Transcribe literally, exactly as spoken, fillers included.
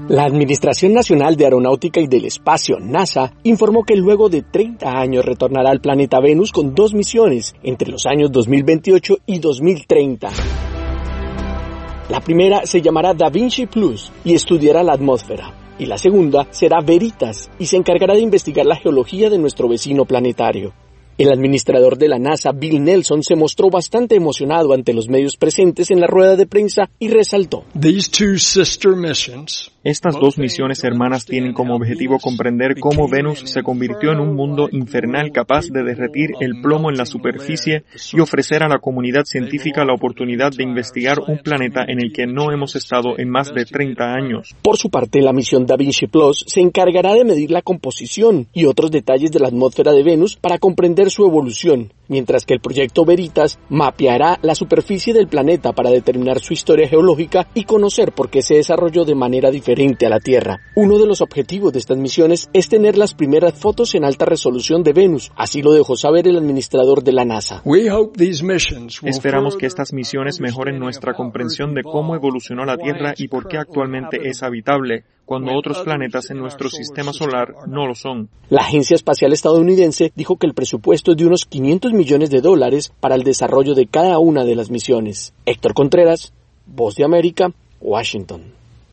La Administración Nacional de Aeronáutica y del Espacio, NASA, informó que luego de treinta años retornará al planeta Venus con dos misiones entre los años dos mil veintiocho y dos mil treinta. La primera se llamará Da Vinci Plus y estudiará la atmósfera, y la segunda será Veritas y se encargará de investigar la geología de nuestro vecino planetario. El administrador de la NASA, Bill Nelson, se mostró bastante emocionado ante los medios presentes en la rueda de prensa y resaltó: Estas dos misiones hermanas tienen como objetivo comprender cómo Venus se convirtió en un mundo infernal capaz de derretir el plomo en la superficie y ofrecer a la comunidad científica la oportunidad de investigar un planeta en el que no hemos estado en más de treinta años. Por su parte, la misión Da Vinci Plus se encargará de medir la composición y otros detalles de la atmósfera de Venus para comprender su evolución, mientras que el proyecto Veritas mapeará la superficie del planeta para determinar su historia geológica y conocer por qué se desarrolló de manera diferente a la Tierra. Uno de los objetivos de estas misiones es tener las primeras fotos en alta resolución de Venus, así lo dejó saber el administrador de la NASA. Esperamos que estas misiones mejoren nuestra comprensión de cómo evolucionó la Tierra y por qué actualmente es habitable, cuando otros planetas en nuestro sistema solar no lo son. La Agencia Espacial Estadounidense dijo que el presupuesto es de unos quinientos millones de dólares para el desarrollo de cada una de las misiones. Héctor Contreras, Voz de América, Washington.